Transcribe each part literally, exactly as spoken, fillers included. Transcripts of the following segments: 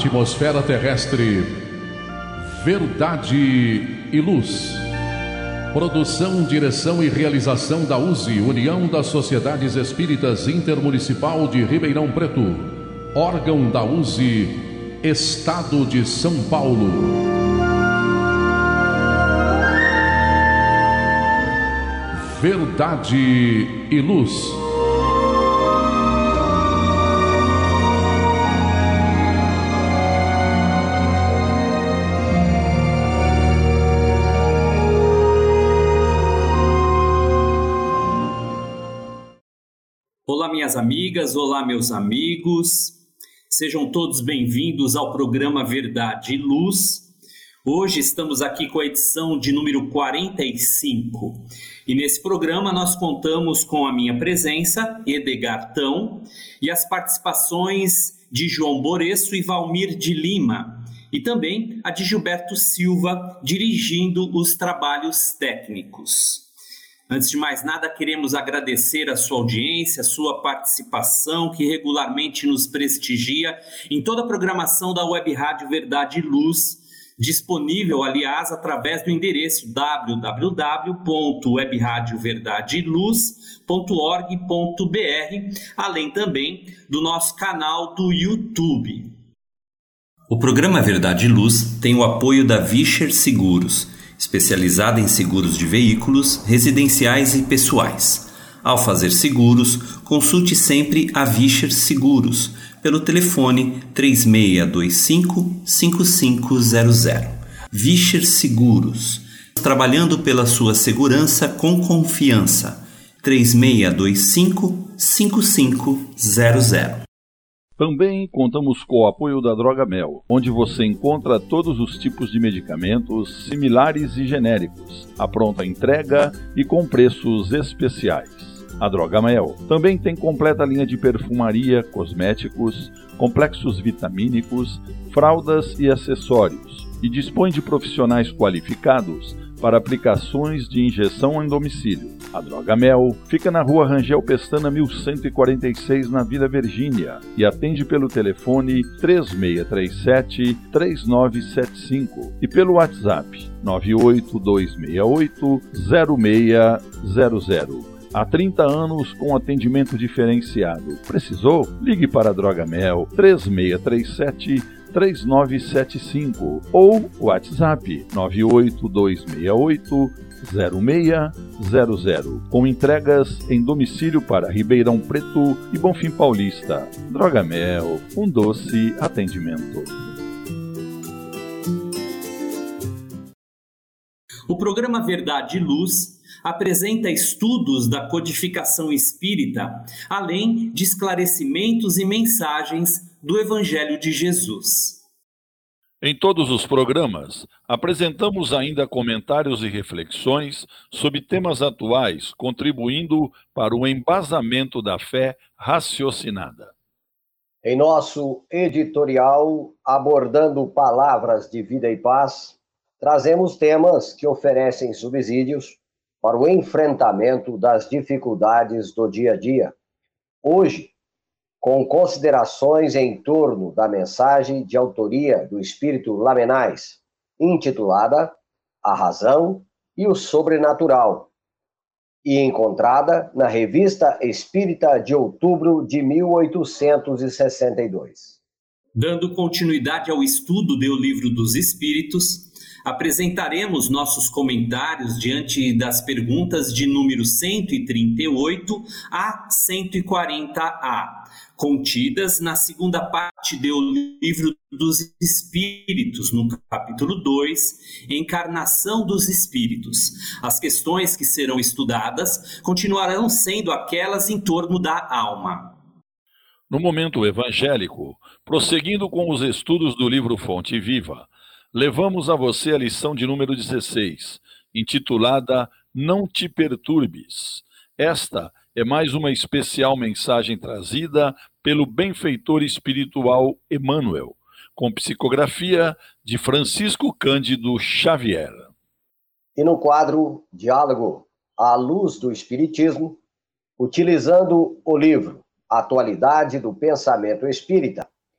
atmosfera terrestre, Verdade e Luz. Produção, direção e realização da U S E, União das Sociedades Espíritas Intermunicipal de Ribeirão Preto. Órgão da U S E, Estado de São Paulo. Verdade e Luz. Olá, minhas amigas, olá, meus amigos. Sejam todos bem-vindos ao programa Verdade e Luz. Hoje estamos aqui com a edição de número quarenta e cinco. E nesse programa nós contamos com a minha presença, Edgar Tão, e as participações de João Boreço e Valmir de Lima, e também a de Gilberto Silva, dirigindo os trabalhos técnicos. Antes de mais nada, queremos agradecer a sua audiência, a sua participação, que regularmente nos prestigia em toda a programação da Web Rádio Verdade e Luz, disponível, aliás, através do endereço w w w ponto web rádio verdade e luz ponto org ponto b r, além também do nosso canal do YouTube. O programa Verdade e Luz tem o apoio da Vischer Seguros, especializada em seguros de veículos, residenciais e pessoais. Ao fazer seguros, consulte sempre a Vischer Seguros pelo telefone três seis dois cinco, cinco cinco zero zero. Vischer Seguros, trabalhando pela sua segurança com confiança. três seis dois cinco, cinco cinco zero zero. Também contamos com o apoio da Drogamel, onde você encontra todos os tipos de medicamentos similares e genéricos, à pronta entrega e com preços especiais. A Drogamel também tem completa linha de perfumaria, cosméticos, complexos vitamínicos, fraldas e acessórios, e dispõe de profissionais qualificados para aplicações de injeção em domicílio. A Drogamel fica na rua Rangel Pestana mil cento e quarenta e seis, na Vila Virgínia, e atende pelo telefone três seis três sete, três nove sete cinco e pelo WhatsApp nove oito dois seis oito, zero seis zero zero. Há trinta anos com atendimento diferenciado. Precisou? Ligue para a Drogamel três seis três sete, três nove sete cinco ou WhatsApp nove oito dois seis oito, zero seis zero zero, com entregas em domicílio para Ribeirão Preto e Bonfim Paulista. Drogamel, um doce atendimento. O programa Verdade e Luz apresenta estudos da codificação espírita, além de esclarecimentos e mensagens do Evangelho de Jesus. Em todos os programas, apresentamos ainda comentários e reflexões sobre temas atuais, contribuindo para o embasamento da fé raciocinada. Em nosso editorial, abordando palavras de vida e paz, trazemos temas que oferecem subsídios para o enfrentamento das dificuldades do dia a dia. Hoje, com considerações em torno da mensagem de autoria do Espírito Lamennais, intitulada A Razão e o Sobrenatural, e encontrada na Revista Espírita de outubro de mil oitocentos e sessenta e dois. Dando continuidade ao estudo do Livro dos Espíritos, apresentaremos nossos comentários diante das perguntas de número cento e trinta e oito a cento e quarenta A, contidas na segunda parte do Livro dos Espíritos, no capítulo dois, Encarnação dos Espíritos. As questões que serão estudadas continuarão sendo aquelas em torno da alma. No momento evangélico, prosseguindo com os estudos do livro Fonte Viva, levamos a você a lição de número dezesseis, intitulada Não te perturbes. Esta é mais uma especial mensagem trazida pelo benfeitor espiritual Emmanuel, com psicografia de Francisco Cândido Xavier. E no quadro Diálogo à Luz do Espiritismo, utilizando o livro Atualidade do Pensamento Espírita,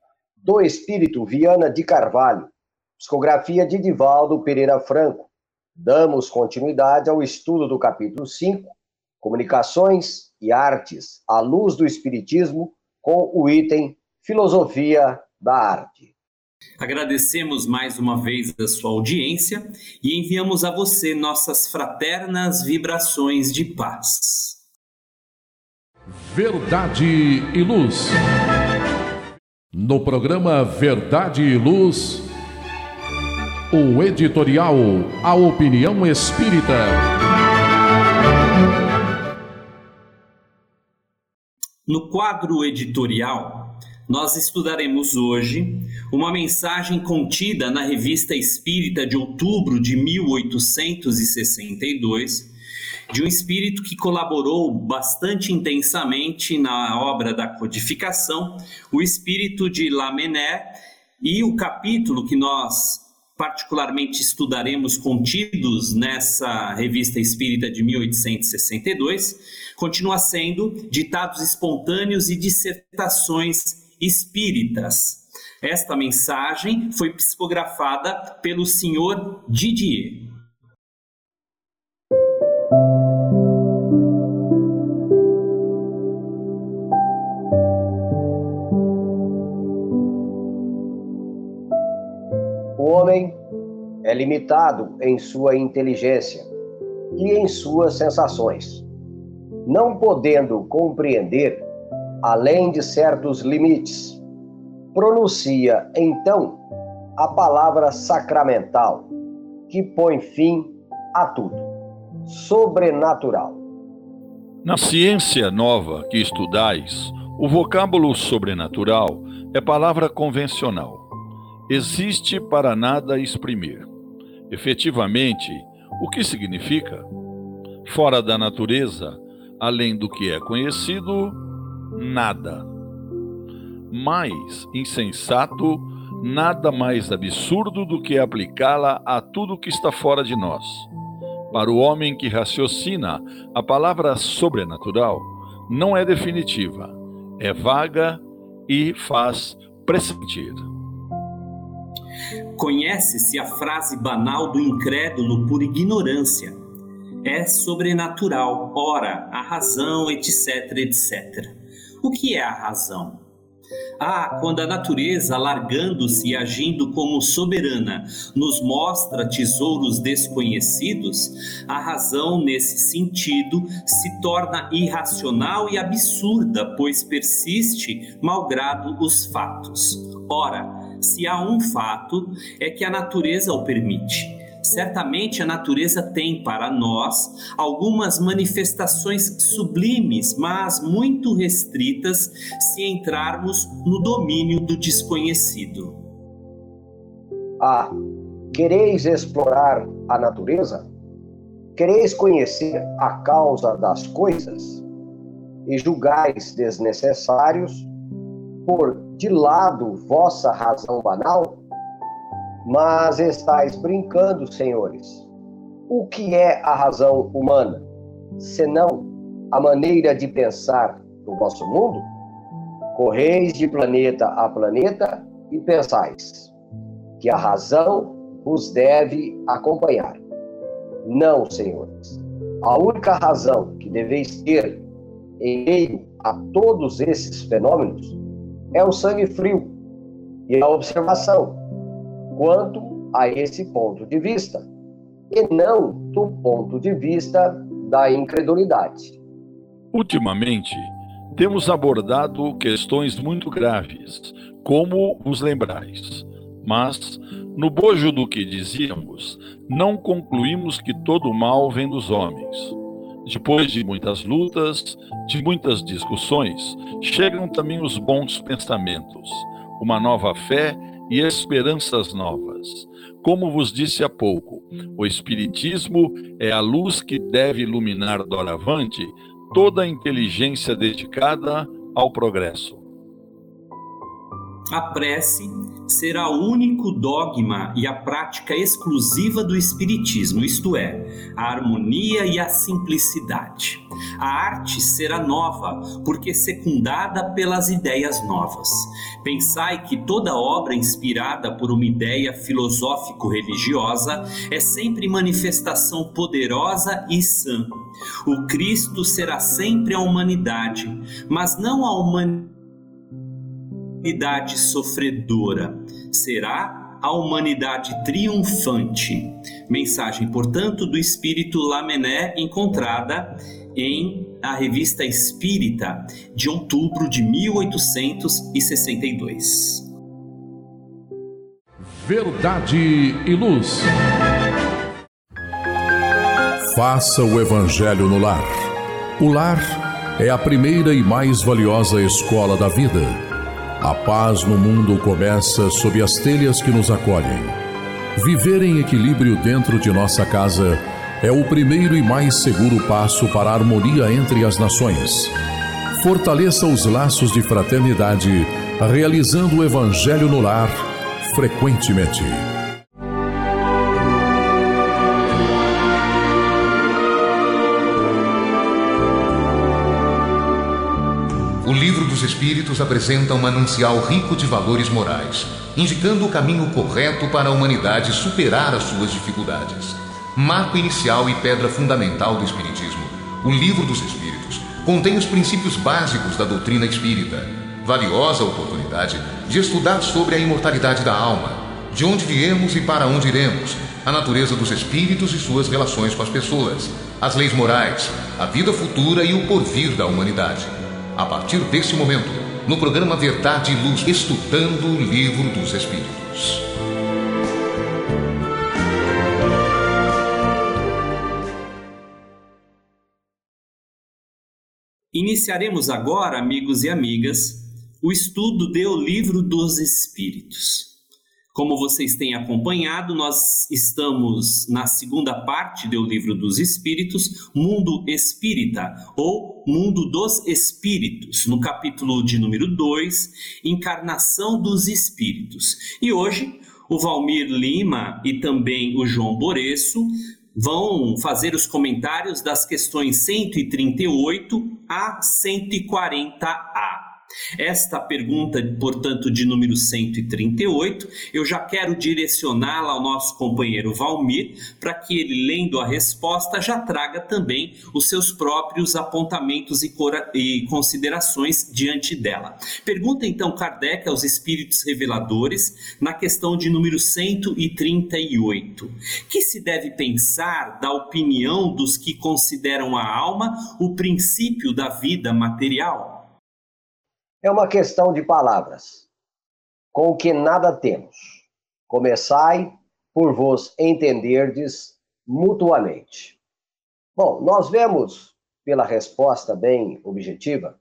do Espírito Viana de Carvalho, psicografia de Divaldo Pereira Franco. Damos continuidade ao estudo do capítulo cinco, Comunicações e Artes à luz do Espiritismo, com o item Filosofia da Arte. Agradecemos mais uma vez a sua audiência e enviamos a você nossas fraternas vibrações de paz. Verdade e Luz. No programa Verdade e Luz, o editorial A Opinião Espírita. No quadro editorial, nós estudaremos hoje uma mensagem contida na Revista Espírita de outubro de mil oitocentos e sessenta e dois, de um espírito que colaborou bastante intensamente na obra da codificação, o espírito de Lamennais, e o capítulo que nós particularmente estudaremos contidos nessa Revista Espírita de mil oitocentos e sessenta e dois, continua sendo Ditados Espontâneos e Dissertações Espíritas. Esta mensagem foi psicografada pelo senhor Didier. O homem é limitado em sua inteligência e em suas sensações, não podendo compreender além de certos limites. Pronuncia, então, a palavra sacramental, que põe fim a tudo. Sobrenatural. Na ciência nova que estudais, o vocábulo sobrenatural é palavra convencional. Existe para nada exprimir. Efetivamente, o que significa? Fora da natureza, além do que é conhecido, nada. Mais insensato, nada mais absurdo do que aplicá-la a tudo que está fora de nós. Para o homem que raciocina, a palavra sobrenatural não é definitiva, é vaga e faz pressentir. Conhece-se a frase banal do incrédulo por ignorância. É sobrenatural, ora, a razão, etc, etcétera. O que é a razão? Ah, quando a natureza, alargando-se e agindo como soberana, nos mostra tesouros desconhecidos, a razão, nesse sentido, se torna irracional e absurda, pois persiste malgrado os fatos. Ora, se há um fato, é que a natureza o permite. Certamente a natureza tem para nós algumas manifestações sublimes, mas muito restritas se entrarmos no domínio do desconhecido. Ah, quereis explorar a natureza? Quereis conhecer a causa das coisas? E julgais desnecessários pôr de lado vossa razão banal? Mas estáis brincando, senhores. O que é a razão humana, senão a maneira de pensar do vosso mundo? Correis de planeta a planeta e pensais que a razão vos deve acompanhar. Não, senhores. A única razão que deveis ter em meio a todos esses fenômenos é o sangue frio e a observação quanto a esse ponto de vista, e não do ponto de vista da incredulidade. Ultimamente, temos abordado questões muito graves, como vos lembrais, mas, no bojo do que dizíamos, não concluímos que todo o mal vem dos homens. Depois de muitas lutas, de muitas discussões, chegam também os bons pensamentos, uma nova fé e esperanças novas. Como vos disse há pouco, o Espiritismo é a luz que deve iluminar doravante toda a inteligência dedicada ao progresso. A prece será o único dogma e a prática exclusiva do Espiritismo, isto é, a harmonia e a simplicidade. A arte será nova, porque secundada pelas ideias novas. Pensai que toda obra inspirada por uma ideia filosófico-religiosa é sempre manifestação poderosa e sã. O Cristo será sempre a humanidade, mas não a humanidade humanidade sofredora, será a humanidade triunfante. Mensagem, portanto, do Espírito Lamennais, encontrada em a Revista Espírita, de outubro de mil oitocentos e sessenta e dois. Verdade e Luz. Faça o Evangelho no lar. O lar é a primeira e mais valiosa escola da vida. A paz no mundo começa sob as telhas que nos acolhem. Viver em equilíbrio dentro de nossa casa é o primeiro e mais seguro passo para a harmonia entre as nações. Fortaleça os laços de fraternidade, realizando o Evangelho no lar frequentemente. O Livro dos Espíritos apresenta um manancial rico de valores morais, indicando o caminho correto para a humanidade superar as suas dificuldades. Marco inicial e pedra fundamental do Espiritismo, o Livro dos Espíritos contém os princípios básicos da doutrina espírita. Valiosa oportunidade de estudar sobre a imortalidade da alma, de onde viemos e para onde iremos, a natureza dos espíritos e suas relações com as pessoas, as leis morais, a vida futura e o porvir da humanidade. A partir desse momento, no programa Verdade e Luz, estudando o Livro dos Espíritos. Iniciaremos agora, amigos e amigas, o estudo do Livro dos Espíritos. Como vocês têm acompanhado, nós estamos na segunda parte do Livro dos Espíritos, Mundo Espírita, ou Mundo dos Espíritos, no capítulo de número dois, Encarnação dos Espíritos. E hoje, o Valmir Lima e também o João Boreço vão fazer os comentários das questões cento e trinta e oito a cento e quarenta A. Esta pergunta, portanto, de número cento e trinta e oito, eu já quero direcioná-la ao nosso companheiro Valmir, para que ele, lendo a resposta, já traga também os seus próprios apontamentos e, cora- e considerações diante dela. Pergunta, então, Kardec aos espíritos reveladores, na questão de número cento e trinta e oito. Que se deve pensar da opinião dos que consideram a alma o princípio da vida material? É uma questão de palavras, com o que nada temos. Começai por vos entenderdes mutuamente. Bom, nós vemos, pela resposta bem objetiva,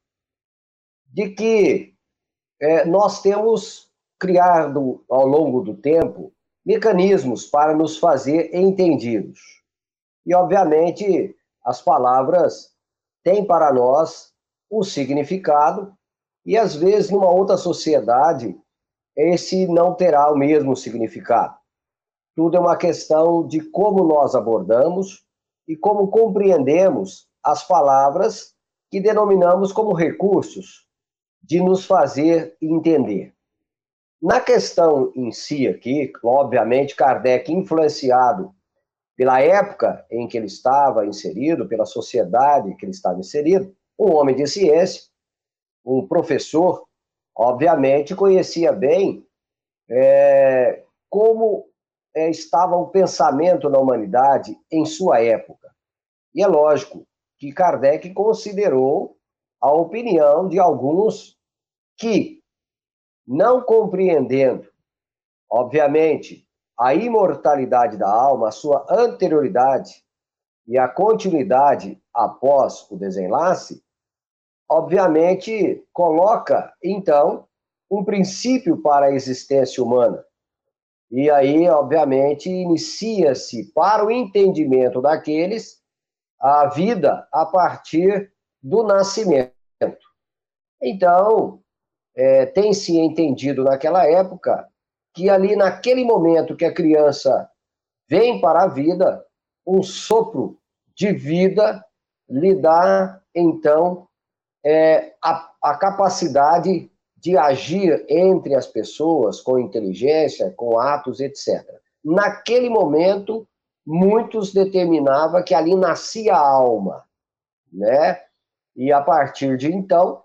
de que é, nós temos criado, ao longo do tempo, mecanismos para nos fazer entendidos. E, obviamente, as palavras têm para nós um significado. E, às vezes, numa outra sociedade, esse não terá o mesmo significado. Tudo é uma questão de como nós abordamos e como compreendemos as palavras que denominamos como recursos de nos fazer entender. Na questão em si aqui, obviamente, Kardec, influenciado pela época em que ele estava inserido, pela sociedade que ele estava inserido, um homem de ciência, um professor, obviamente, conhecia bem é, como é, estava o pensamento na humanidade em sua época. E é lógico que Kardec considerou a opinião de alguns que, não compreendendo, obviamente, a imortalidade da alma, a sua anterioridade e a continuidade após o desenlace, obviamente, coloca, então, um princípio para a existência humana. E aí, obviamente, inicia-se, para o entendimento daqueles, a vida a partir do nascimento. Então, é, tem-se entendido naquela época que ali naquele momento que a criança vem para a vida, um sopro de vida lhe dá, então, é, a, a capacidade de agir entre as pessoas com inteligência, com atos, etcétera. Naquele momento, muitos determinavam que ali nascia a alma, né? E a partir de então,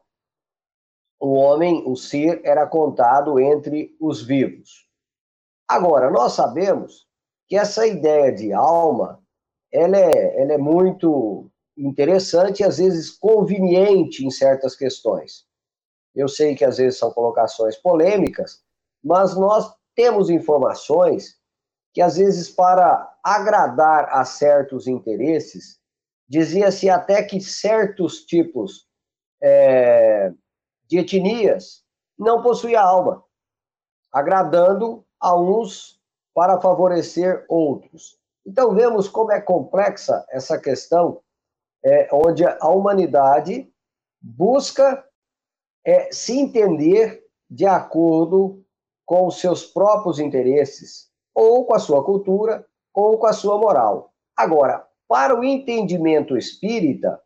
o homem, o ser, era contado entre os vivos. Agora, nós sabemos que essa ideia de alma, ela é, ela é muito interessante e às vezes conveniente em certas questões. Eu sei que às vezes são colocações polêmicas, mas nós temos informações que às vezes para agradar a certos interesses, dizia-se até que certos tipos é, de etnias não possuíam alma, agradando a uns para favorecer outros. Então vemos como é complexa essa questão, é, onde a humanidade busca é, se entender de acordo com os seus próprios interesses, ou com a sua cultura, ou com a sua moral. Agora, para o entendimento espírita,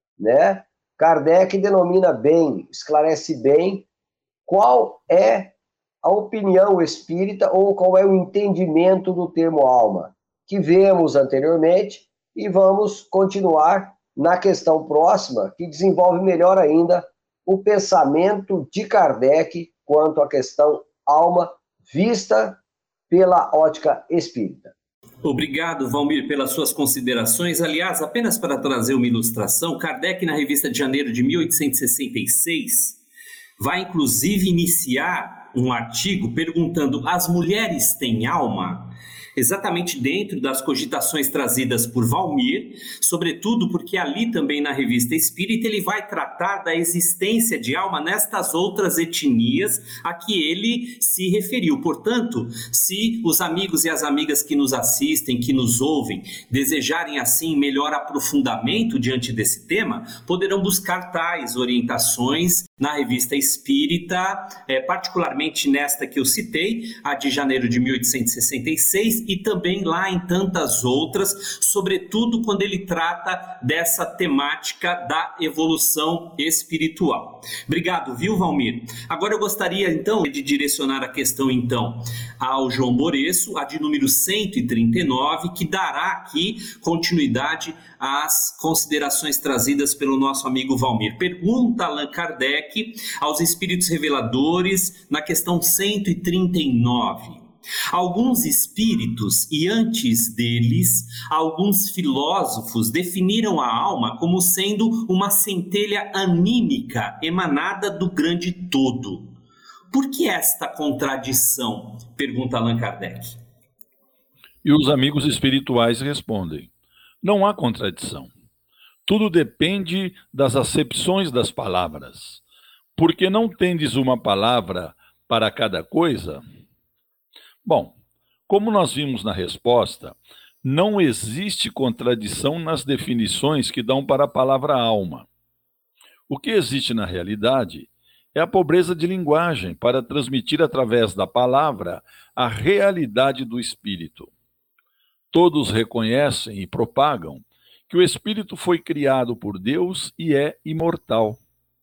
né, Kardec denomina bem, esclarece bem qual é a opinião espírita ou qual é o entendimento do termo alma, que vemos anteriormente e vamos continuar na questão próxima, que desenvolve melhor ainda o pensamento de Kardec quanto à questão alma vista pela ótica espírita. Obrigado, Valmir, pelas suas considerações. Aliás, apenas para trazer uma ilustração, Kardec, na revista de janeiro de mil oitocentos e sessenta e seis, vai inclusive iniciar um artigo perguntando: as mulheres têm alma? Exatamente dentro das cogitações trazidas por Valmir, sobretudo porque ali também na Revista Espírita ele vai tratar da existência de alma nestas outras etnias a que ele se referiu. Portanto, se os amigos e as amigas que nos assistem, que nos ouvem, desejarem assim melhor aprofundamento diante desse tema, poderão buscar tais orientações na Revista Espírita, é, particularmente nesta que eu citei, a de janeiro de mil oitocentos e sessenta e seis, e também lá em tantas outras, sobretudo quando ele trata dessa temática da evolução espiritual. Obrigado, viu, Valmir? Agora eu gostaria, então, de direcionar a questão, então, ao João Moreço, a de número cento e trinta e nove, que dará aqui continuidade às considerações trazidas pelo nosso amigo Valmir. Pergunta Allan Kardec aos espíritos reveladores na questão cento e trinta e nove. Alguns espíritos, e antes deles, alguns filósofos definiram a alma como sendo uma centelha anímica emanada do grande todo. Por que esta contradição? Pergunta Allan Kardec. E os amigos espirituais respondem: não há contradição. Tudo depende das acepções das palavras. Porque não tendes uma palavra para cada coisa? Bom, como nós vimos na resposta, não existe contradição nas definições que dão para a palavra alma. O que existe na realidade é a pobreza de linguagem para transmitir através da palavra a realidade do espírito. Todos reconhecem e propagam que o espírito foi criado por Deus e é imortal.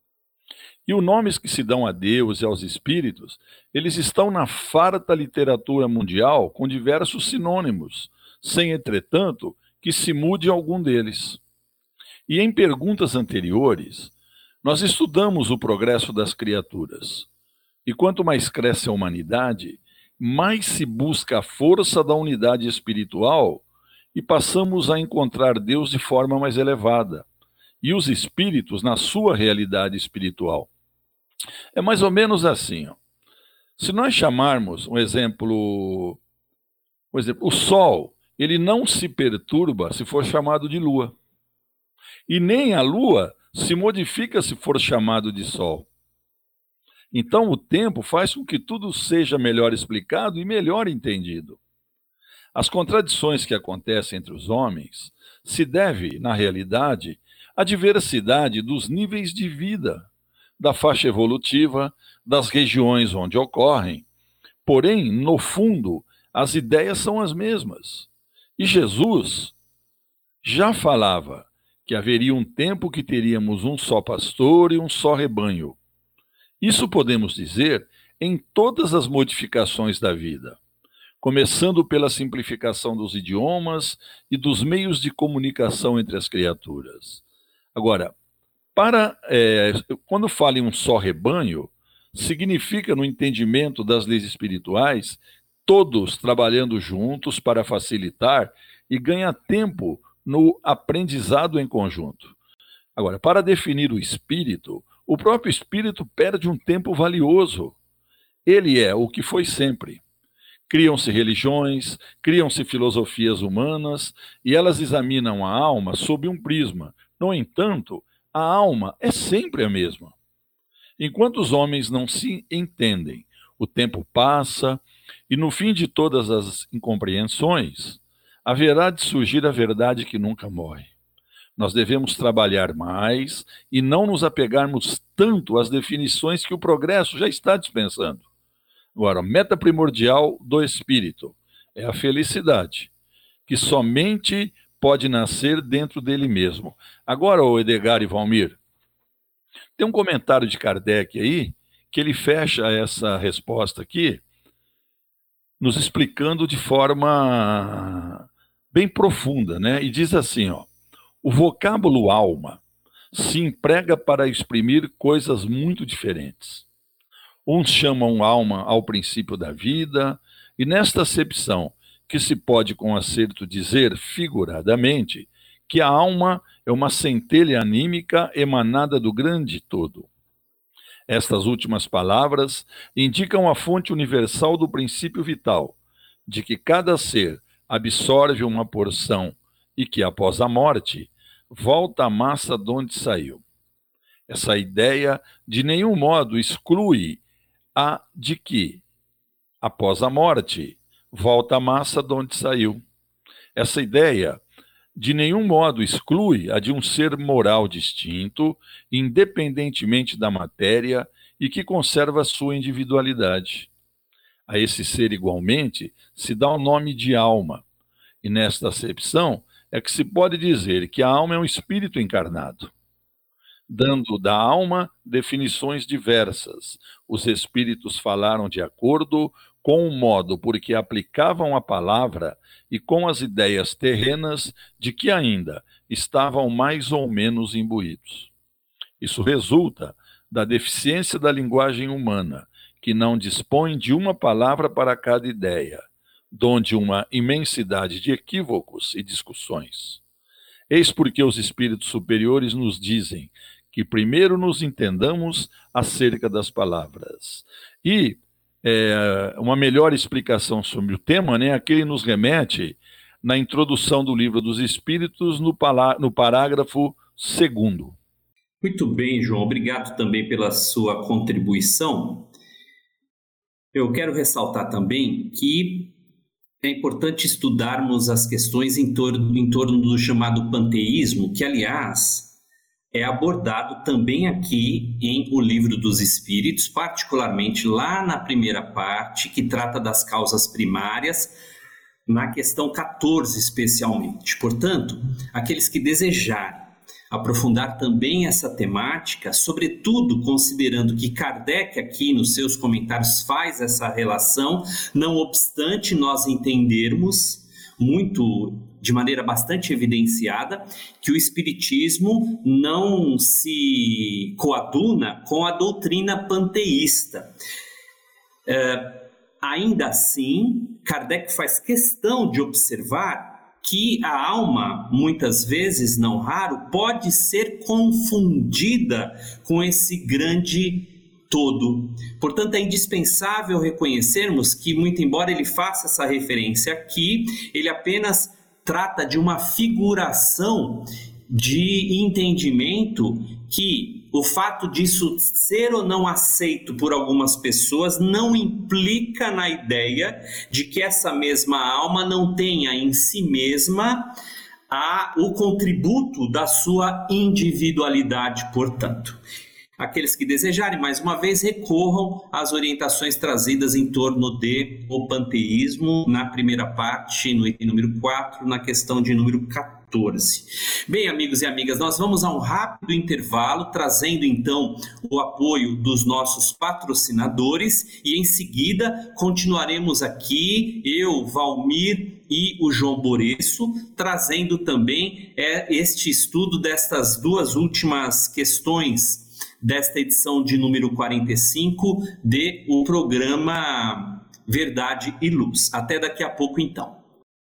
E os nomes que se dão a Deus e aos espíritos, eles estão na farta literatura mundial com diversos sinônimos, sem, entretanto, que se mude algum deles. E em perguntas anteriores, nós estudamos o progresso das criaturas. E quanto mais cresce a humanidade, mais se busca a força da unidade espiritual e passamos a encontrar Deus de forma mais elevada, e os espíritos na sua realidade espiritual. É mais ou menos assim, ó. Se nós chamarmos um exemplo, por exemplo, o Sol, ele não se perturba se for chamado de Lua. E nem a Lua se modifica se for chamado de Sol. Então o tempo faz com que tudo seja melhor explicado e melhor entendido. As contradições que acontecem entre os homens se devem, na realidade, à diversidade dos níveis de vida, da faixa evolutiva, das regiões onde ocorrem, Porém, no fundo, as ideias são as mesmas. E Jesus já falava que haveria um tempo que teríamos um só pastor e um só rebanho. Isso podemos dizer em todas as modificações da vida, começando pela simplificação dos idiomas e dos meios de comunicação entre as criaturas. Agora, para, é, quando fala em um só rebanho, significa, no entendimento das leis espirituais, todos trabalhando juntos para facilitar e ganhar tempo no aprendizado em conjunto. Agora, para definir o espírito, o próprio espírito perde um tempo valioso. Ele é o que foi sempre. Criam-se religiões, criam-se filosofias humanas, e elas examinam a alma sob um prisma. No entanto, a alma é sempre a mesma. Enquanto os homens não se entendem, o tempo passa, e no fim de todas as incompreensões, haverá de surgir a verdade que nunca morre. Nós devemos trabalhar mais e não nos apegarmos tanto às definições que o progresso já está dispensando. Agora, a meta primordial do espírito é a felicidade, que somente pode nascer dentro dele mesmo. Agora, o Edgar e Valmir, tem um comentário de Kardec aí, que ele fecha essa resposta aqui, nos explicando de forma bem profunda, né? E diz assim, ó, o vocábulo alma se emprega para exprimir coisas muito diferentes. Uns chamam alma ao princípio da vida, e nesta acepção, que se pode com acerto dizer figuradamente, que a alma é uma centelha anímica emanada do grande todo. Estas últimas palavras indicam a fonte universal do princípio vital, de que cada ser absorve uma porção e que, após a morte, volta à massa de onde saiu. Essa ideia de nenhum modo exclui a de que, após a morte, volta à massa de onde saiu. Essa ideia de nenhum modo exclui a de um ser moral distinto, independentemente da matéria, e que conserva sua individualidade. A esse ser, igualmente, se dá o nome de alma, e nesta acepção é que se pode dizer que a alma é um espírito encarnado. Dando da alma definições diversas, os espíritos falaram de acordo com o modo por que aplicavam a palavra e com as ideias terrenas de que ainda estavam mais ou menos imbuídos. Isso resulta da deficiência da linguagem humana, que não dispõe de uma palavra para cada ideia, donde uma imensidade de equívocos e discussões. Eis porque os espíritos superiores nos dizem que primeiro nos entendamos acerca das palavras. E é, uma melhor explicação sobre o tema, né, aqui ele nos remete na introdução do Livro dos Espíritos, no, palá- no parágrafo segundo. Muito bem, João. Obrigado também pela sua contribuição. Eu quero ressaltar também que é importante estudarmos as questões em torno, em torno do chamado panteísmo, que, aliás, é abordado também aqui em O Livro dos Espíritos, particularmente lá na primeira parte, que trata das causas primárias, na questão quatorze especialmente. Portanto, aqueles que desejarem aprofundar também essa temática, sobretudo considerando que Kardec aqui nos seus comentários faz essa relação, não obstante nós entendermos muito, de maneira bastante evidenciada, que o Espiritismo não se coaduna com a doutrina panteísta. É, ainda assim, Kardec faz questão de observar que a alma, muitas vezes, não raro, pode ser confundida com esse grande todo. Portanto, é indispensável reconhecermos que, muito embora ele faça essa referência aqui, ele apenas trata de uma figuração de entendimento que o fato disso ser ou não aceito por algumas pessoas não implica na ideia de que essa mesma alma não tenha em si mesma a, o contributo da sua individualidade, portanto. aqueles que desejarem, mais uma vez, recorram às orientações trazidas em torno de o panteísmo, na primeira parte, no item número quatro, na questão de número quatorze. Bem, amigos e amigas, nós vamos a um rápido intervalo, trazendo então o apoio dos nossos patrocinadores, e em seguida continuaremos aqui, eu, Valmir e o João Boreço, trazendo também é, este estudo destas duas últimas questões desta edição de número quarenta e cinco de o programa Verdade e Luz. Até daqui a pouco, então.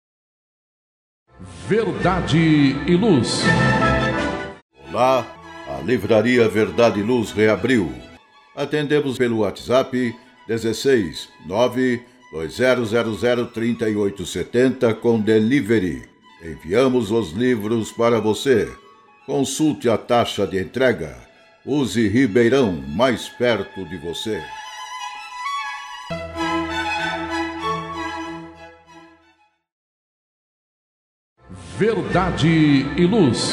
Verdade e Luz. Olá, a Livraria Verdade e Luz reabriu. Atendemos pelo WhatsApp dezesseis nove dois zero zero zero três oito sete zero com delivery. Enviamos os livros para você. Consulte a taxa de entrega. Use Ribeirão, mais perto de você. Verdade e Luz.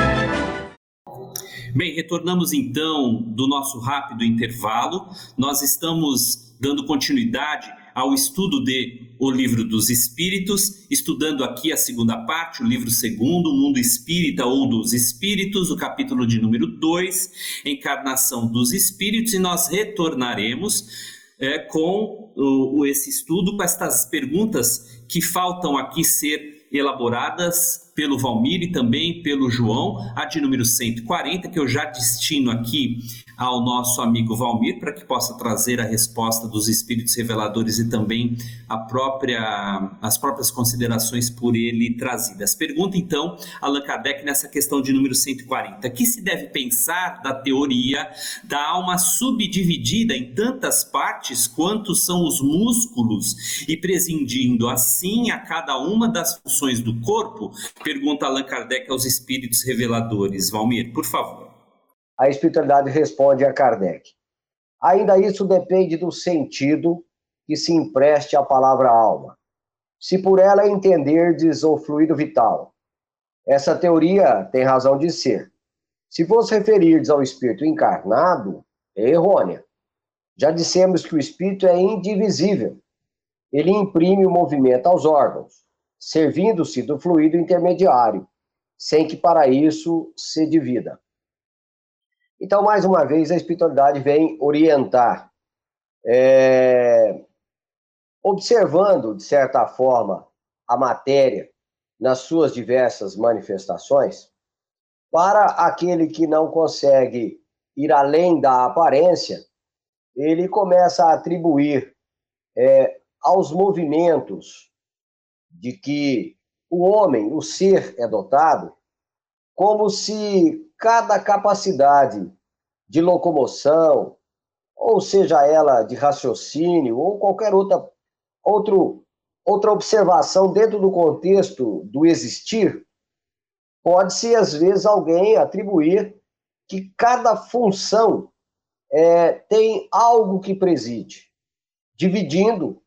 Bem, retornamos então do nosso rápido intervalo. Nós estamos dando continuidade ao estudo de O Livro dos Espíritos, estudando aqui a segunda parte, o livro segundo, O Mundo Espírita ou dos Espíritos, o capítulo de número dois, Encarnação dos Espíritos, e nós retornaremos é, com o, esse estudo, com estas perguntas que faltam aqui ser elaboradas pelo Valmir e também pelo João, a de número cento e quarenta, que eu já destino aqui ao nosso amigo Valmir, para que possa trazer a resposta dos Espíritos Reveladores e também a própria, as próprias considerações por ele trazidas. Pergunta então Allan Kardec nessa questão de número cento e quarenta. Que se deve pensar da teoria da alma subdividida em tantas partes quanto são os músculos e prescindindo assim a cada uma das funções do corpo? Pergunta Allan Kardec aos Espíritos Reveladores. Valmir, por favor. A espiritualidade responde a Kardec. Ainda isso depende do sentido que se empreste à palavra alma. Se por ela entenderdes o fluido vital, essa teoria tem razão de ser. Se vos referirdes ao espírito encarnado, é errônea. Já dissemos que o espírito é indivisível. Ele imprime o movimento aos órgãos, servindo-se do fluido intermediário, sem que para isso se divida. Então, mais uma vez, a espiritualidade vem orientar, é, observando, de certa forma, a matéria nas suas diversas manifestações, para aquele que não consegue ir além da aparência, ele começa a atribuir é, aos movimentos de que o homem, o ser, é dotado, como se cada capacidade de locomoção, ou seja ela de raciocínio, ou qualquer outra, outro, outra observação dentro do contexto do existir, pode-se, às vezes, alguém atribuir que cada função é, tem algo que preside, dividindo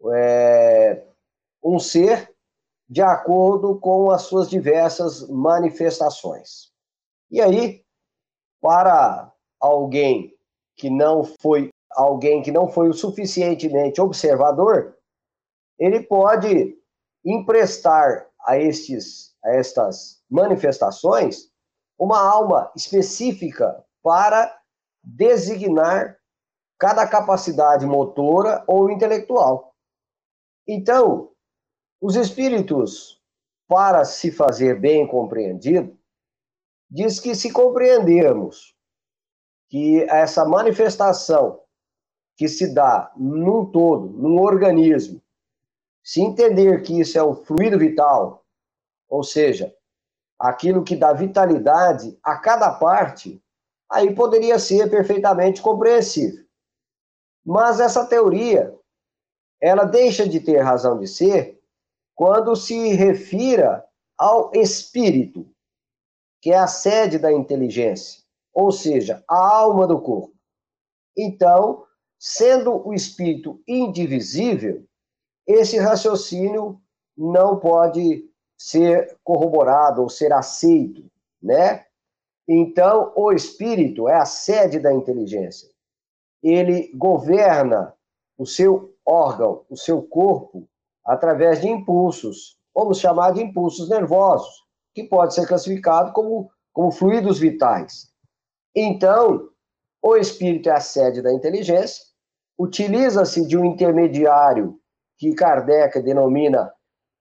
é, um ser de acordo com as suas diversas manifestações. E aí, para alguém que não foi alguém que não foi o suficientemente observador, ele pode emprestar a estes a estas manifestações uma alma específica para designar cada capacidade motora ou intelectual. Então, os espíritos, para se fazer bem compreendido, diz que se compreendermos que essa manifestação que se dá num todo, num organismo, se entender que isso é o fluido vital, ou seja, aquilo que dá vitalidade a cada parte, aí poderia ser perfeitamente compreensível. Mas essa teoria, ela deixa de ter razão de ser quando se refira ao espírito, que é a sede da inteligência, ou seja, a alma do corpo. Então, sendo o espírito indivisível, esse raciocínio não pode ser corroborado ou ser aceito, né? Então, o espírito é a sede da inteligência. Ele governa o seu órgão, o seu corpo, através de impulsos, vamos chamar de impulsos nervosos, que pode ser classificado como, como fluidos vitais. Então, o espírito é a sede da inteligência, utiliza-se de um intermediário que Kardec denomina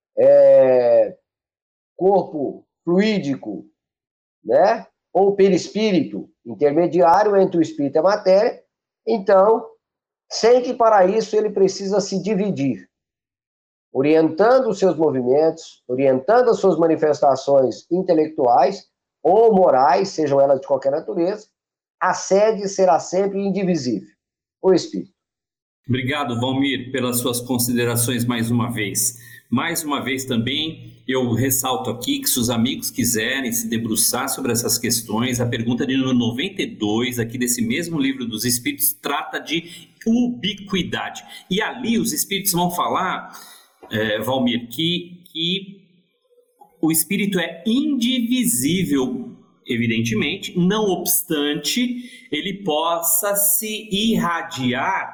é, corpo fluídico, né? Ou perispírito, intermediário entre o espírito e a matéria. Então, sem que para isso ele precisa se dividir, orientando os seus movimentos, orientando as suas manifestações intelectuais ou morais, sejam elas de qualquer natureza, a sede será sempre indivisível, o espírito. Obrigado, Valmir, pelas suas considerações mais uma vez. Mais uma vez também, eu ressalto aqui que se os amigos quiserem se debruçar sobre essas questões, a pergunta de número noventa e dois, aqui desse mesmo livro dos Espíritos, trata de ubiquidade. E ali os Espíritos vão falar, é, Valmir, que, que o Espírito é indivisível, evidentemente, não obstante ele possa se irradiar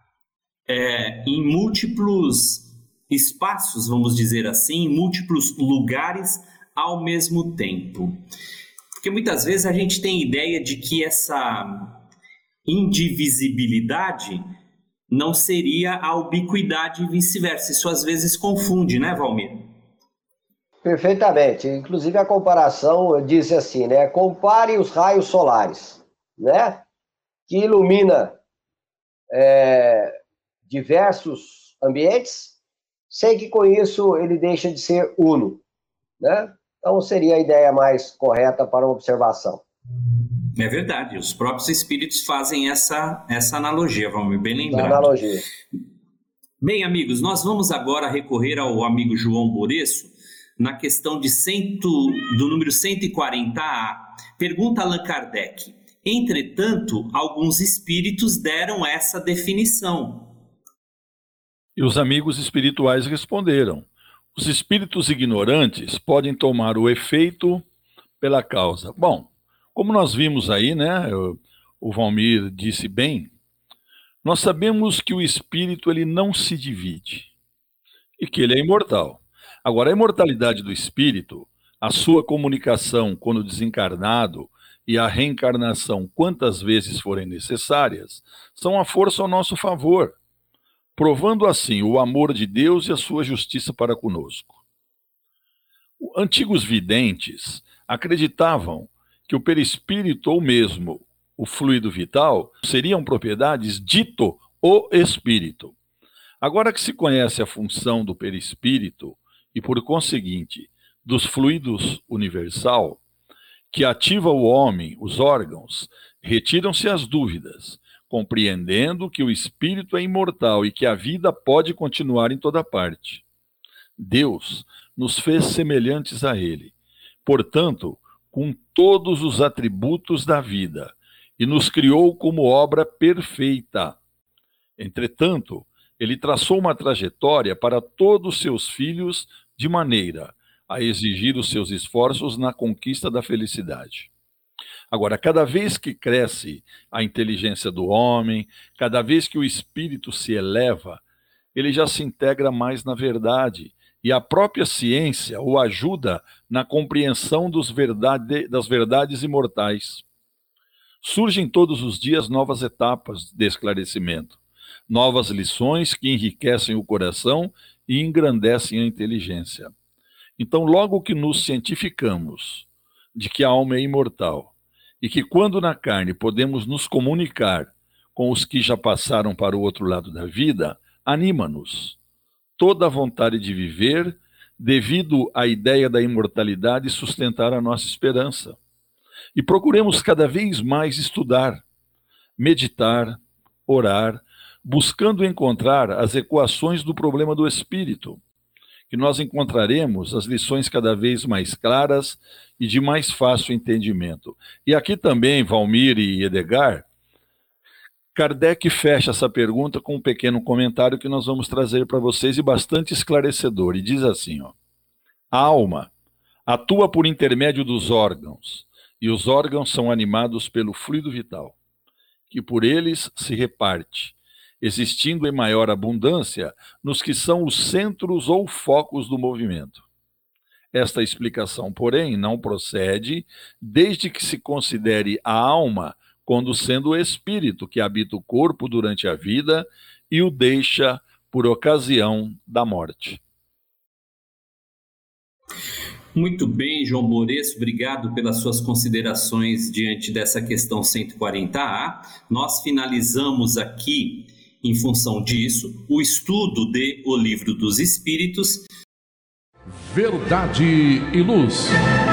é, em múltiplos espaços, vamos dizer assim, em múltiplos lugares ao mesmo tempo. Porque muitas vezes a gente tem ideia de que essa indivisibilidade não seria a ubiquidade e vice-versa. Isso às vezes confunde, né, Valmir? Perfeitamente. Inclusive a comparação diz assim, né? Compare os raios solares, né? Que ilumina é, diversos ambientes, sem que com isso ele deixe de ser uno, né? Então seria a ideia mais correta para uma observação. É verdade, os próprios espíritos fazem essa, essa analogia, vamos bem lembrar. Analogia. Bem, amigos, nós vamos agora recorrer ao amigo João Boreço na questão de cento, do número cento e quarenta A. Pergunta Allan Kardec. Entretanto, alguns espíritos deram essa definição. E os amigos espirituais responderam: os espíritos ignorantes podem tomar o efeito pela causa. Bom, como nós vimos aí, né, o Valmir disse bem, nós sabemos que o espírito ele não se divide e que ele é imortal. Agora, a imortalidade do espírito, a sua comunicação quando desencarnado e a reencarnação quantas vezes forem necessárias, são a força ao nosso favor, provando assim o amor de Deus e a sua justiça para conosco. Antigos videntes acreditavam que o perispírito ou mesmo o fluido vital seriam propriedades dito o espírito. Agora que se conhece a função do perispírito e, por conseguinte, dos fluidos universal, que ativa o homem, os órgãos, retiram-se as dúvidas, compreendendo que o espírito é imortal e que a vida pode continuar em toda parte. Deus nos fez semelhantes a ele, portanto, com todos os atributos da vida, e nos criou como obra perfeita. Entretanto, ele traçou uma trajetória para todos os seus filhos de maneira a exigir os seus esforços na conquista da felicidade. Agora, cada vez que cresce a inteligência do homem, cada vez que o espírito se eleva, ele já se integra mais na verdade, e a própria ciência o ajuda na compreensão dos verdade, das verdades imortais. Surgem todos os dias novas etapas de esclarecimento, novas lições que enriquecem o coração e engrandecem a inteligência. Então, logo que nos cientificamos de que a alma é imortal e que quando na carne podemos nos comunicar com os que já passaram para o outro lado da vida, anima-nos toda a vontade de viver, devido à ideia da imortalidade sustentar a nossa esperança. E procuremos cada vez mais estudar, meditar, orar, buscando encontrar as equações do problema do espírito, que nós encontraremos as lições cada vez mais claras e de mais fácil entendimento. E aqui também, Valmir e Edgar, Kardec fecha essa pergunta com um pequeno comentário que nós vamos trazer para vocês e bastante esclarecedor. E diz assim, ó, a alma atua por intermédio dos órgãos e os órgãos são animados pelo fluido vital, que por eles se reparte, existindo em maior abundância nos que são os centros ou focos do movimento. Esta explicação, porém, não procede desde que se considere a alma quando sendo o espírito que habita o corpo durante a vida e o deixa por ocasião da morte. Muito bem, João Boreço, obrigado pelas suas considerações diante dessa questão cento e quarenta A. Nós finalizamos aqui, em função disso, o estudo de O Livro dos Espíritos. Verdade e Luz.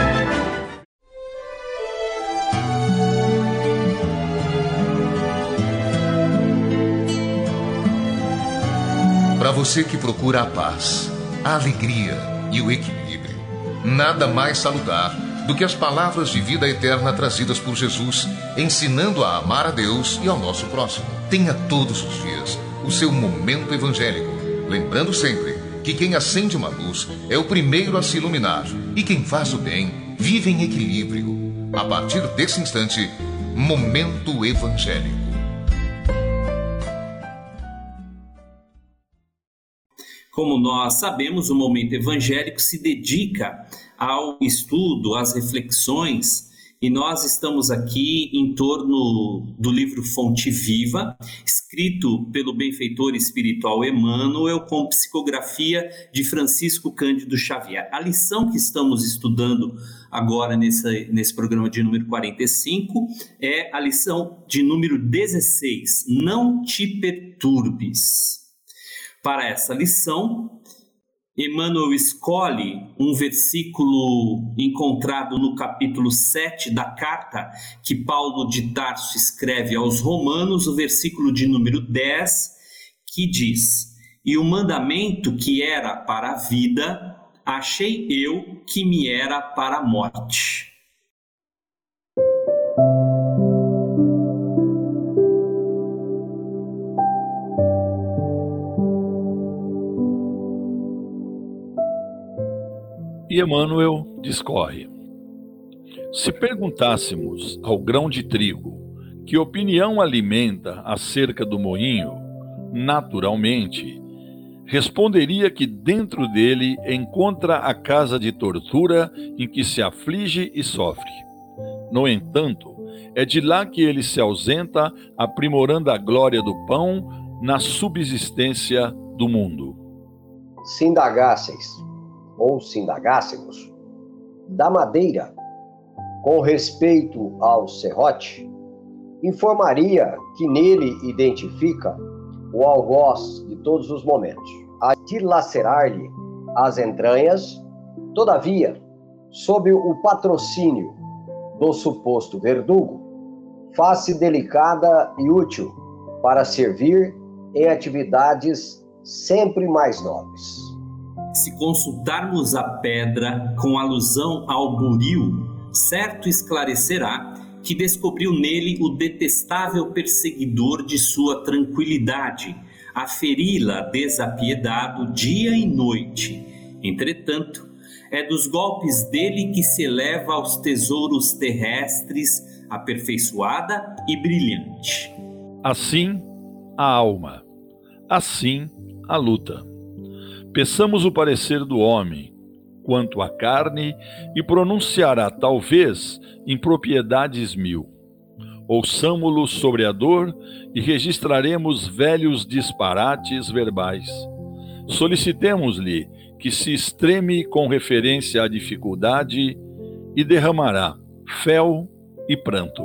Para você que procura a paz, a alegria e o equilíbrio, nada mais salutar do que as palavras de vida eterna trazidas por Jesus, ensinando a amar a Deus e ao nosso próximo. Tenha todos os dias o seu momento evangélico, lembrando sempre que quem acende uma luz é o primeiro a se iluminar e quem faz o bem vive em equilíbrio. A partir desse instante, Momento Evangélico. Como nós sabemos, o Momento Evangélico se dedica ao estudo, às reflexões, e nós estamos aqui em torno do livro Fonte Viva, escrito pelo benfeitor espiritual Emmanuel, com psicografia de Francisco Cândido Xavier. A lição que estamos estudando agora nesse, nesse programa de número quarenta e cinco é a lição de número dezesseis, Não te perturbes. Para essa lição, Emmanuel escolhe um versículo encontrado no capítulo sete da carta que Paulo de Tarso escreve aos Romanos, o versículo de número dez, que diz: E o mandamento que era para a vida, achei eu que me era para a morte. E Emmanuel discorre: se perguntássemos ao grão de trigo que opinião alimenta acerca do moinho, naturalmente, responderia que dentro dele encontra a casa de tortura em que se aflige e sofre. No entanto, é de lá que ele se ausenta, aprimorando a glória do pão na subsistência do mundo. Se indagasseis, ou se indagássemos, da madeira, com respeito ao serrote, informaria que nele identifica o algoz de todos os momentos, a dilacerar-lhe as entranhas, todavia, sob o patrocínio do suposto verdugo, face delicada e útil para servir em atividades sempre mais nobres. Se consultarmos a pedra com alusão ao buril, certo esclarecerá que descobriu nele o detestável perseguidor de sua tranquilidade, a feri-la desapiedado dia e noite. Entretanto, é dos golpes dele que se eleva aos tesouros terrestres, aperfeiçoada e brilhante. Assim, a alma. Assim, a luta. Peçamos o parecer do homem quanto à carne e pronunciará talvez impropriedades mil. Ouçamo-lo sobre a dor e registraremos velhos disparates verbais. Solicitemos-lhe que se extreme com referência à dificuldade e derramará fel e pranto.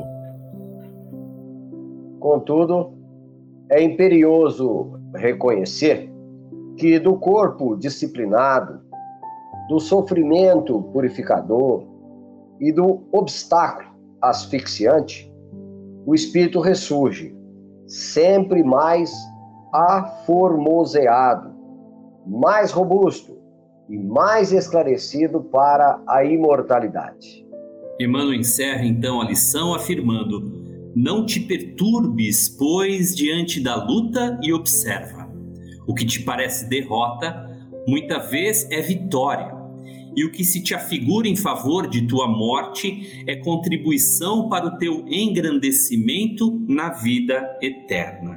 Contudo, é imperioso reconhecer que do corpo disciplinado, do sofrimento purificador e do obstáculo asfixiante, o espírito ressurge, sempre mais aformoseado, mais robusto e mais esclarecido para a imortalidade. Emmanuel encerra então a lição afirmando: não te perturbes, pois, diante da luta e observa. O que te parece derrota, muita vez é vitória. e o que se te afigura em favor de tua morte é contribuição para o teu engrandecimento na vida eterna.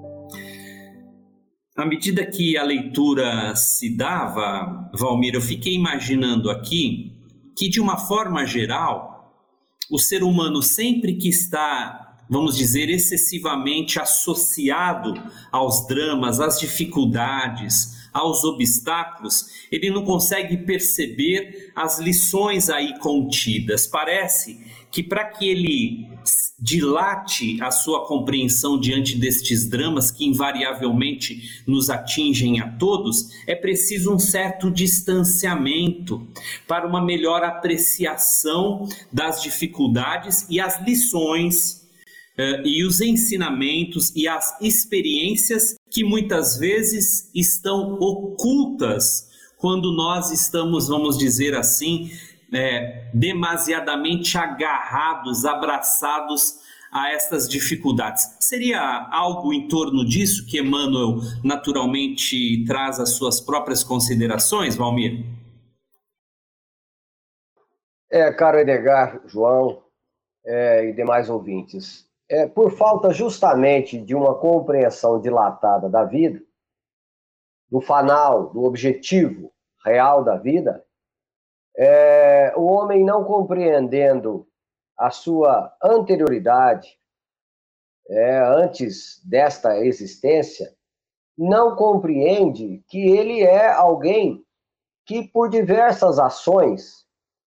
À medida que a leitura se dava, Valmir, eu fiquei imaginando aqui que, de uma forma geral, o ser humano sempre que está, vamos dizer, excessivamente associado aos dramas, às dificuldades, aos obstáculos, ele não consegue perceber as lições aí contidas. Parece que para que ele dilate a sua compreensão diante destes dramas que invariavelmente nos atingem a todos, é preciso um certo distanciamento para uma melhor apreciação das dificuldades e as lições Uh, e os ensinamentos e as experiências que muitas vezes estão ocultas quando nós estamos, vamos dizer assim, é, demasiadamente agarrados, abraçados a estas dificuldades. Seria algo em torno disso que Emmanuel naturalmente traz as suas próprias considerações, Valmir? É, caro Edgar, João é, e demais ouvintes, É, por falta justamente de uma compreensão dilatada da vida, do fanal, do objetivo real da vida, é, o homem não compreendendo a sua anterioridade, é, antes desta existência, não compreende que ele é alguém que, por diversas ações,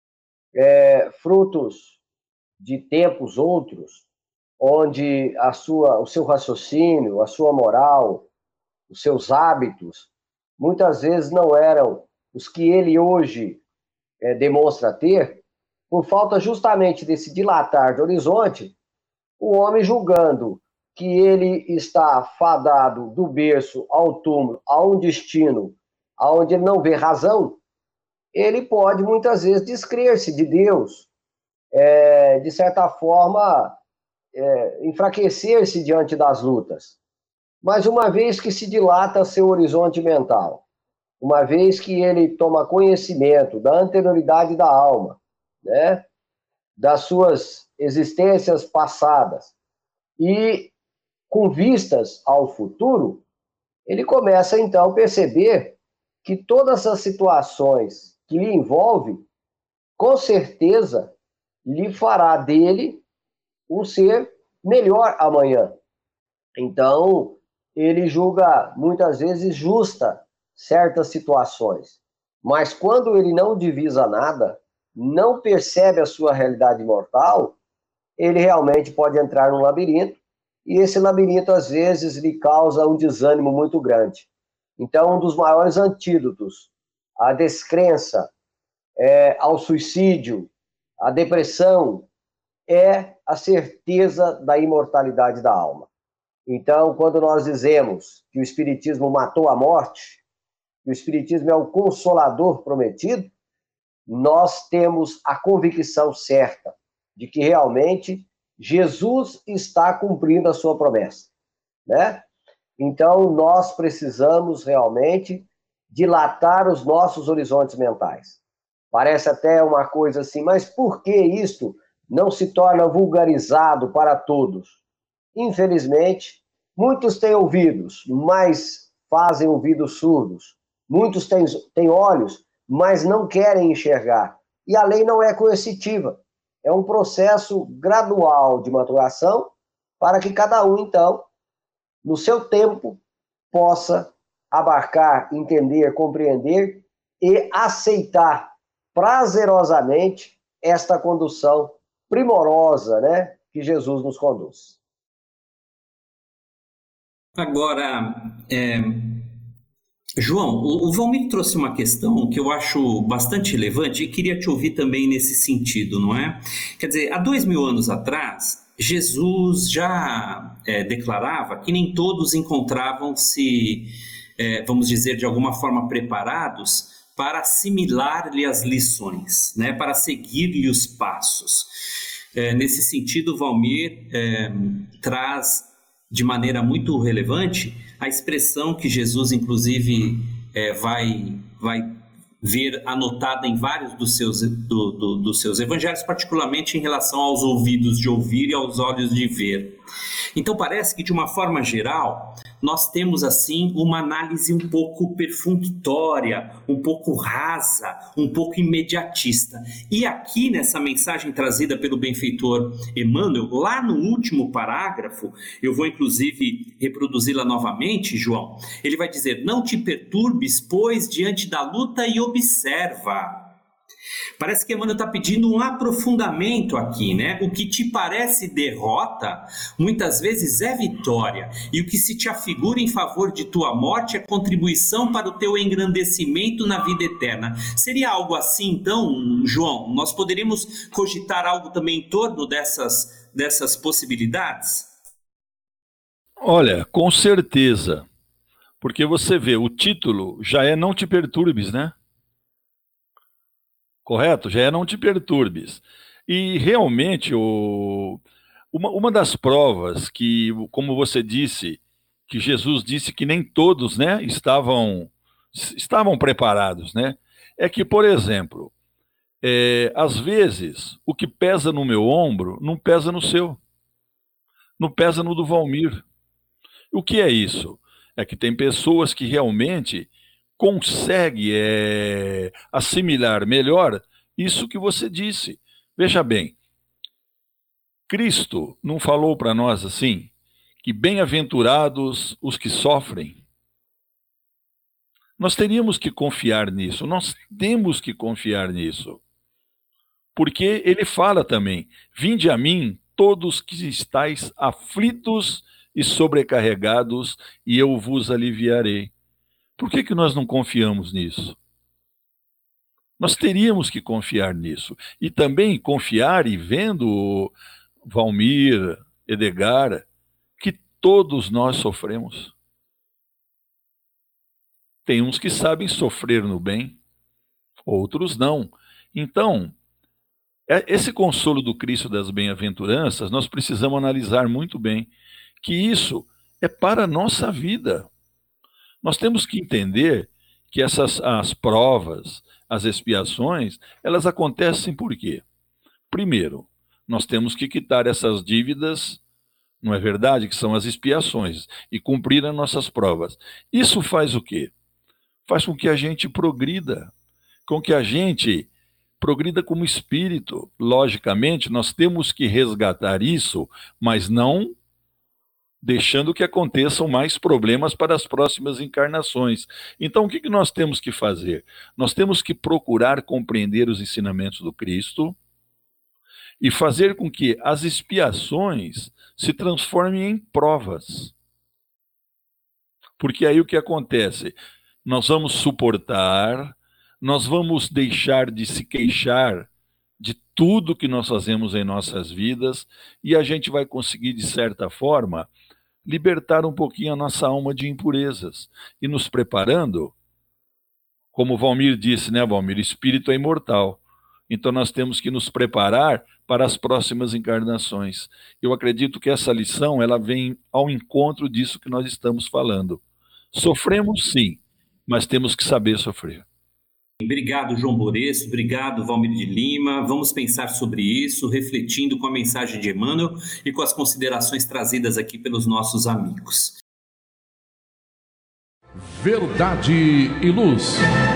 é, frutos de tempos outros, onde a sua, o seu raciocínio, a sua moral, os seus hábitos, muitas vezes não eram os que ele hoje é, demonstra ter, por falta justamente desse dilatar de horizonte, o homem julgando que ele está fadado do berço ao túmulo, a um destino onde ele não vê razão, ele pode muitas vezes descrer-se de Deus, é, de certa forma, É, enfraquecer-se diante das lutas. Mas uma vez que se dilata seu horizonte mental, uma vez que ele toma conhecimento da anterioridade da alma, né, das suas existências passadas, e com vistas ao futuro, ele começa então a perceber que todas as situações que lhe envolvem, com certeza, lhe fará dele um ser melhor amanhã. Então, ele julga muitas vezes justa certas situações, mas quando ele não divisa nada, não percebe a sua realidade mortal, ele realmente pode entrar num labirinto, e esse labirinto às vezes lhe causa um desânimo muito grande. Então, um dos maiores antídotos à descrença, é, ao suicídio, à depressão, é a certeza da imortalidade da alma. Então, quando nós dizemos que o Espiritismo matou a morte, que o Espiritismo é o consolador prometido, nós temos a convicção certa de que realmente Jesus está cumprindo a sua promessa, né? Então, nós precisamos realmente dilatar os nossos horizontes mentais. Parece até uma coisa assim, mas por que isto não se torna vulgarizado para todos? Infelizmente, muitos têm ouvidos, mas fazem ouvidos surdos. Muitos têm, têm olhos, mas não querem enxergar. E a lei não é coercitiva. É um processo gradual de maturação para que cada um, então, no seu tempo, possa abarcar, entender, compreender e aceitar prazerosamente esta condução primorosa, né, que Jesus nos conduz. Agora, é... João, o Valmir trouxe uma questão que eu acho bastante relevante e queria te ouvir também nesse sentido, não é? Quer dizer, há dois mil anos atrás, Jesus já é, declarava que nem todos encontravam-se, é, vamos dizer, de alguma forma preparados para assimilar-lhe as lições, né, para seguir-lhe os passos. É, nesse sentido, Valmir é, traz de maneira muito relevante a expressão que Jesus, inclusive, é, vai, vai ver anotada em vários dos seus, do, do, dos seus evangelhos, particularmente em relação aos ouvidos de ouvir e aos olhos de ver. Então parece que, de uma forma geral, nós temos assim uma análise um pouco perfunctória, um pouco rasa, um pouco imediatista. E aqui nessa mensagem trazida pelo benfeitor Emmanuel, lá no último parágrafo, eu vou inclusive reproduzi-la novamente, João, ele vai dizer: não te perturbes, pois, diante da luta e observa. Parece que Emmanuel está pedindo um aprofundamento aqui, né? O que te parece derrota, muitas vezes é vitória. E o que se te afigura em favor de tua morte é contribuição para o teu engrandecimento na vida eterna. Seria algo assim, então, João? Nós poderíamos cogitar algo também em torno dessas, dessas possibilidades? Olha, com certeza. Porque você vê, o título já é Não Te Perturbes, né? Correto? Já é Não Te Perturbes. E realmente, o, uma, uma das provas que, como você disse, que Jesus disse que nem todos, né, estavam, estavam preparados, né? É que, por exemplo, é, às vezes, o que pesa no meu ombro não pesa no seu, não pesa no do Valmir. O que é isso? É que tem pessoas que realmente conseguem é, assimilar melhor isso que você disse. Veja bem, Cristo não falou para nós assim, que bem-aventurados os que sofrem? Nós teríamos que confiar nisso, nós temos que confiar nisso. Porque ele fala também: vinde a mim todos que estáis aflitos e sobrecarregados, e eu vos aliviarei. Por que que nós não confiamos nisso? Nós teríamos que confiar nisso. E também confiar e vendo, Valmir, Edgar, que todos nós sofremos. Tem uns que sabem sofrer no bem, outros não. Então, esse consolo do Cristo das bem-aventuranças, nós precisamos analisar muito bem, que isso é para a nossa vida. Nós temos que entender que essas as provas, as expiações, elas acontecem por quê? Primeiro, nós temos que quitar essas dívidas, não é verdade? Que são as expiações, e cumprir as nossas provas. Isso faz o quê? Faz com que a gente progrida, com que a gente progrida como espírito. Logicamente, nós temos que resgatar isso, mas não deixando que aconteçam mais problemas para as próximas encarnações. Então, o que que nós temos que fazer? Nós temos que procurar compreender os ensinamentos do Cristo e fazer com que as expiações se transformem em provas. Porque aí o que acontece? Nós vamos suportar, nós vamos deixar de se queixar de tudo que nós fazemos em nossas vidas e a gente vai conseguir, de certa forma, libertar um pouquinho a nossa alma de impurezas e nos preparando, como o Valmir disse, né, Valmir? Espírito é imortal. Então nós temos que nos preparar para as próximas encarnações. Eu acredito que essa lição, ela vem ao encontro disso que nós estamos falando. Sofremos sim, mas temos que saber sofrer. Obrigado, João Boreço, obrigado, Valmir de Lima. Vamos pensar sobre isso, refletindo com a mensagem de Emmanuel e com as considerações trazidas aqui pelos nossos amigos. Verdade e Luz.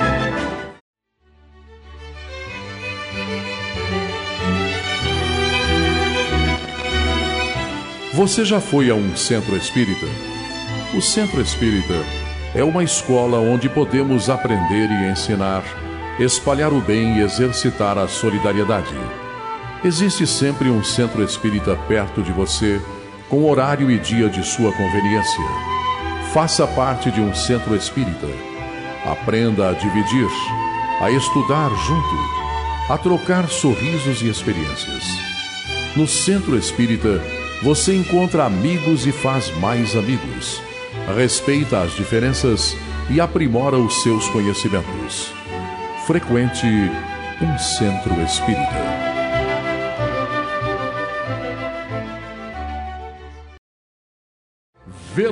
Você já foi a um centro espírita? O centro espírita é uma escola onde podemos aprender e ensinar, espalhar o bem e exercitar a solidariedade. Existe sempre um centro espírita perto de você, com horário e dia de sua conveniência. Faça parte de um centro espírita. Aprenda a dividir, a estudar junto, a trocar sorrisos e experiências. No centro espírita, você encontra amigos e faz mais amigos. Respeita as diferenças e aprimora os seus conhecimentos. Frequente um centro espírita.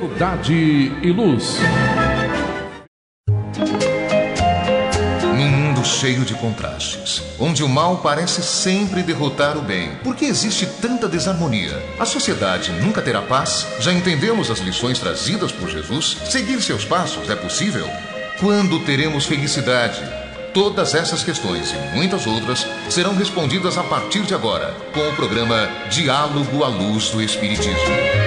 Verdade e Luz. Num mundo cheio de contrastes, onde o mal parece sempre derrotar o bem. Por que existe tanta desarmonia? A sociedade nunca terá paz? Já entendemos as lições trazidas por Jesus? Seguir seus passos é possível? Quando teremos felicidade? Todas essas questões e muitas outras serão respondidas a partir de agora, com o programa Diálogo à Luz do Espiritismo.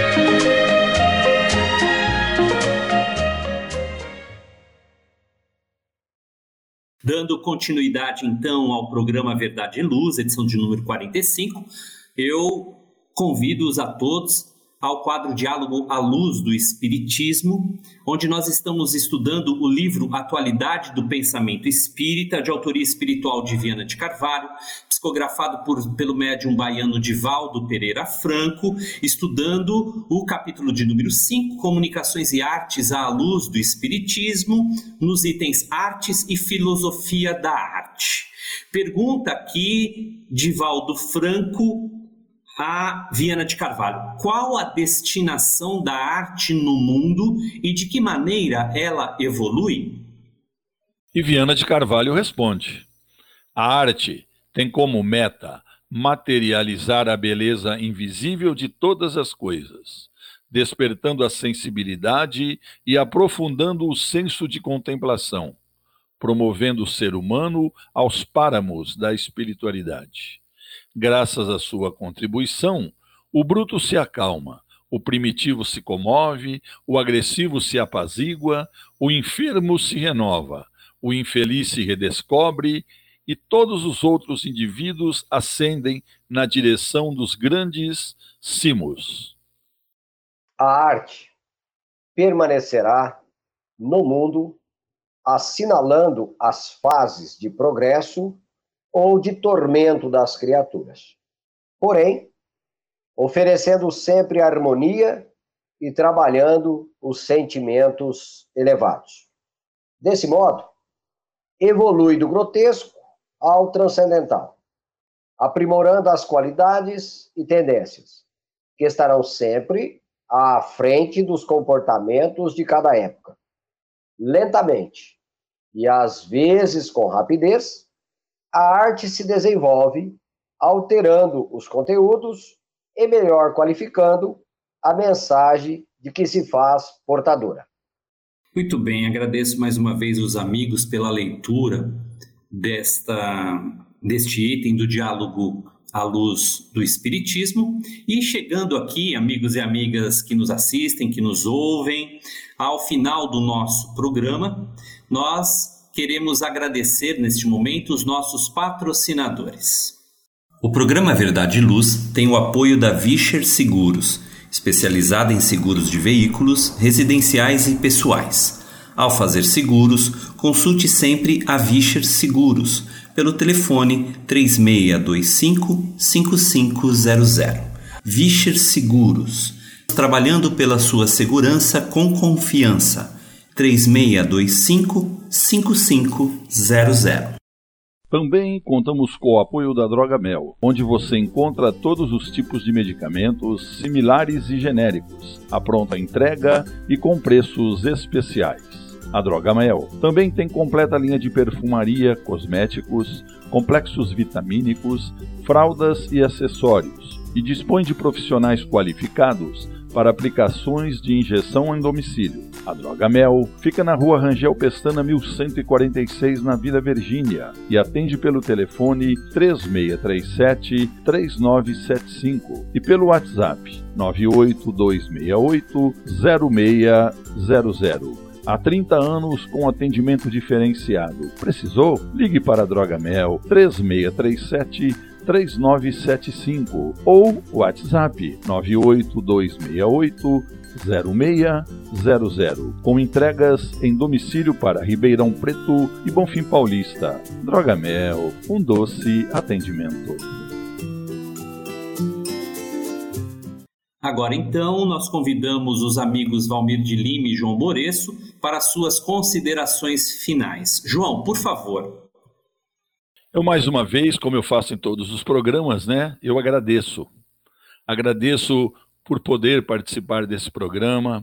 Dando continuidade, então, ao programa Verdade e Luz, edição de número quarenta e cinco, eu convido-os a todos ao quadro Diálogo à Luz do Espiritismo, onde nós estamos estudando o livro Atualidade do Pensamento Espírita, de autoria espiritual de Viana de Carvalho, psicografado por, pelo médium baiano Divaldo Pereira Franco, estudando o capítulo de número cinco, Comunicações e Artes à Luz do Espiritismo, nos itens Artes e Filosofia da Arte. Pergunta aqui, Divaldo Franco, a Viana de Carvalho: qual a destinação da arte no mundo e de que maneira ela evolui? E Viana de Carvalho responde: a arte tem como meta materializar a beleza invisível de todas as coisas, despertando a sensibilidade e aprofundando o senso de contemplação, promovendo o ser humano aos páramos da espiritualidade. Graças à sua contribuição, o bruto se acalma, o primitivo se comove, o agressivo se apazigua, o enfermo se renova, o infeliz se redescobre e todos os outros indivíduos ascendem na direção dos grandes cimos. A arte permanecerá no mundo, assinalando as fases de progresso ou de tormento das criaturas. Porém, oferecendo sempre harmonia e trabalhando os sentimentos elevados. Desse modo, evolui do grotesco ao transcendental, aprimorando as qualidades e tendências, que estarão sempre à frente dos comportamentos de cada época. Lentamente, e às vezes com rapidez, a arte se desenvolve, alterando os conteúdos e melhor qualificando a mensagem de que se faz portadora. Muito bem, agradeço mais uma vez os amigos pela leitura desta, deste item do Diálogo à Luz do Espiritismo. E chegando aqui, amigos e amigas que nos assistem, que nos ouvem, ao final do nosso programa, nós queremos agradecer neste momento os nossos patrocinadores. O programa Verdade e Luz tem o apoio da Vischer Seguros, especializada em seguros de veículos, residenciais e pessoais. Ao fazer seguros, consulte sempre a Vischer Seguros pelo telefone três seis dois cinco, cinco cinco zero zero. Vischer Seguros, trabalhando pela sua segurança com confiança. três seis dois cinco, cinco cinco zero zero. Também contamos com o apoio da Droga Mel, onde você encontra todos os tipos de medicamentos similares e genéricos, à pronta entrega e com preços especiais. A Droga Mel também tem completa linha de perfumaria, cosméticos, complexos vitamínicos, fraldas e acessórios, e dispõe de profissionais qualificados para aplicações de injeção em domicílio. A Droga Mel fica na rua Rangel Pestana mil cento e quarenta e seis, na Vila Virgínia, e atende pelo telefone três seis três sete, três nove sete cinco e pelo WhatsApp nove oito dois seis oito, zero seis zero zero. Há trinta anos com atendimento diferenciado. Precisou? Ligue para a Droga Mel três seis três sete, três nove sete cinco ou WhatsApp nove oito dois seis oito, zero seis zero zero, com entregas em domicílio para Ribeirão Preto e Bonfim Paulista. Droga Mel, um doce atendimento. Agora então, nós convidamos os amigos Valmir de Lima e João Boreço para suas considerações finais. João, por favor. Eu, mais uma vez, como eu faço em todos os programas, né, eu agradeço. Agradeço por poder participar desse programa,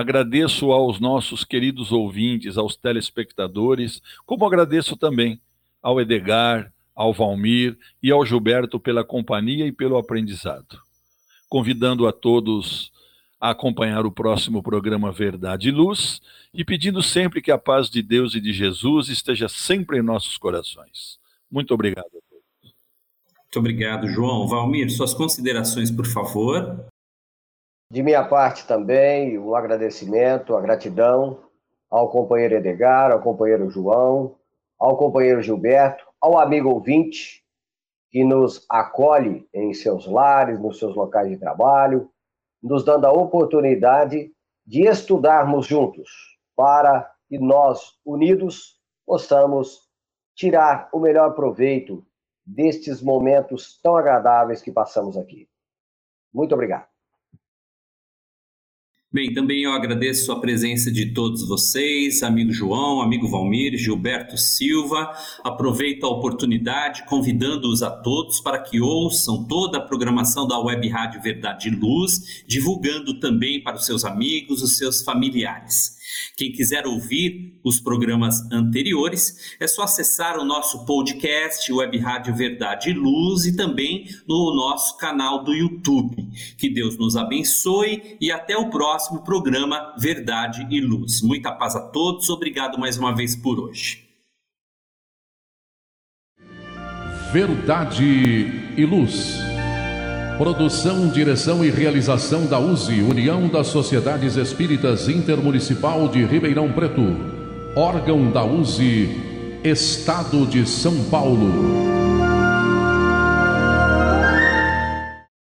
agradeço aos nossos queridos ouvintes, aos telespectadores, como agradeço também ao Edgar, ao Valmir e ao Gilberto pela companhia e pelo aprendizado. Convidando a todos a acompanhar o próximo programa Verdade e Luz e pedindo sempre que a paz de Deus e de Jesus esteja sempre em nossos corações. Muito obrigado a todos. Muito obrigado, João. Valmir, suas considerações, por favor. De minha parte também, o agradecimento, a gratidão ao companheiro Edgar, ao companheiro João, ao companheiro Gilberto, ao amigo ouvinte que nos acolhe em seus lares, nos seus locais de trabalho, nos dando a oportunidade de estudarmos juntos, para que nós, unidos, possamos tirar o melhor proveito destes momentos tão agradáveis que passamos aqui. Muito obrigado. Bem, também eu agradeço a presença de todos vocês, amigo João, amigo Valmir, Gilberto Silva. Aproveito a oportunidade convidando-os a todos para que ouçam toda a programação da Web Rádio Verdade e Luz, divulgando também para os seus amigos, os seus familiares. Quem quiser ouvir os programas anteriores, é só acessar o nosso podcast, Web Rádio Verdade e Luz, e também no nosso canal do YouTube. Que Deus nos abençoe e até o próximo programa Verdade e Luz. Muita paz a todos, obrigado mais uma vez por hoje. Verdade e Luz. Produção, direção e realização da U S E, União das Sociedades Espíritas Intermunicipal de Ribeirão Preto. Órgão da U S E, Estado de São Paulo.